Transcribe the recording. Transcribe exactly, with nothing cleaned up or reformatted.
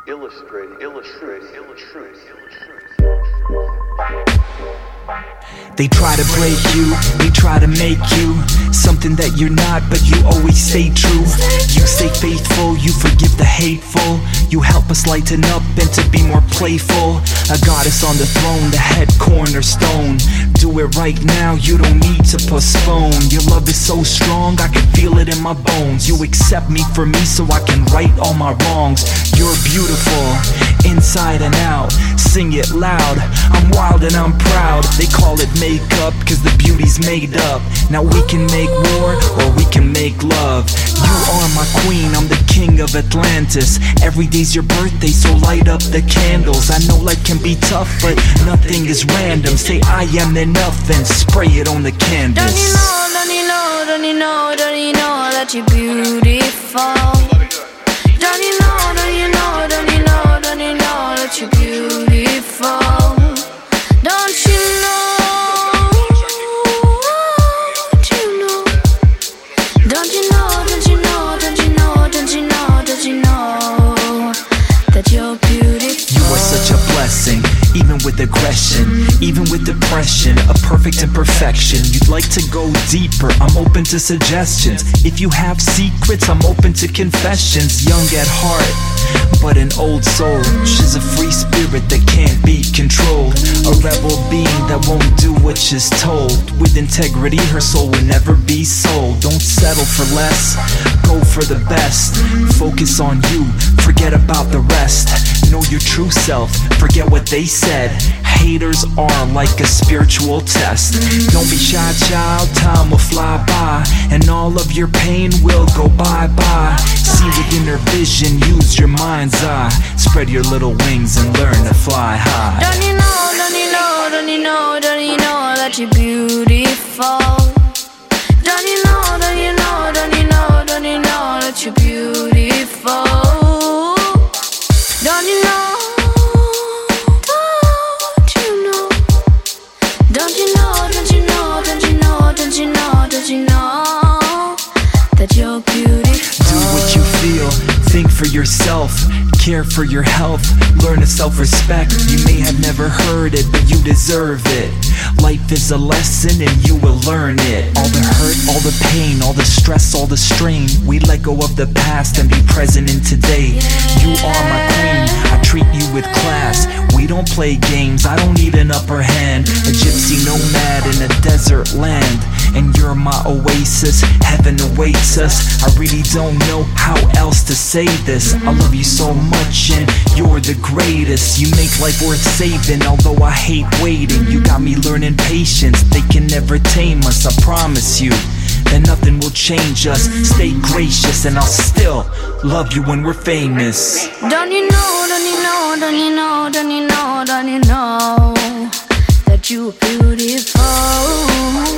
Illustrating, illustrating, illustrating, They try to break you, they try to make you something that you're not, but you always stay true. You stay faithful, you forgive the hateful. You help us lighten up and to be more playful. A goddess on the throne, the head cornerstone. Do it right now, you don't need to postpone. Your love is so strong, I can feel it in my bones. You accept me for me so I can right all my wrongs. You're beautiful, inside and out. Sing it loud, I'm wild and I'm proud. They call it makeup, cause the beauty's made up. Now we can make war, or we can make love. You are my queen, I'm the king of Atlantis. Every day's your birthday, so light up the candles. I know life can be tough, but nothing is random. Say I am enough and spray it on the canvas. Don't you know, don't you know, don't you know, don't you know that you're beautiful? Don't you know, don't you know, don't you know, don't you know that you're beautiful? Don't you know, don't you know, don't you know, don't you know, don't you know, don't you know, don't you know that you're beautiful? You are such a blessing, even with aggression, even with depression, a perfect imperfection. You'd like to go deeper, I'm open to suggestions. If you have secrets, I'm open to confessions. Young at heart, but an old soul. She's a free spirit that can't be controlled. A rebel being that won't do what she's told. With integrity, her soul will never be sold. Don't settle for less, go for the best. Focus on you, forget about the rest. Know your true self, forget what they said. Haters are like a spiritual test. Don't be shy, child, time will fly by, and all of your pain will go bye-bye. See within her vision, use your mind's eye. Spread your little wings and learn to fly high. Don't you know, don't you know, don't you know, don't you know that you're beautiful? Don't you know, don't you know, don't you know, don't you know that you're beautiful? Don't you know, don't you know, don't you know, don't you know, don't you know, don't you know, don't you know that you're beautiful? Do what you feel, think for yourself, care for your health, learn to self-respect. You may have never heard it, but you deserve it. Life is a lesson and you will learn it. All the hurt, all the pain, all the stress, all the strain. We let go of the past and be present in today. You are my queen, I treat you with class. We don't play games, I don't need an upper hand. A gypsy nomad in a desert land, and you're my oasis, heaven awaits us. I really don't know how else to say this. I love you so much and you're the greatest. You make life worth saving, although I hate waiting. You got me learning patience, they can never tame us. I promise you that nothing will change us. Stay gracious and I'll still love you when we're famous. Don't you know, don't you know, don't you know, don't you know, don't you know that you're beautiful?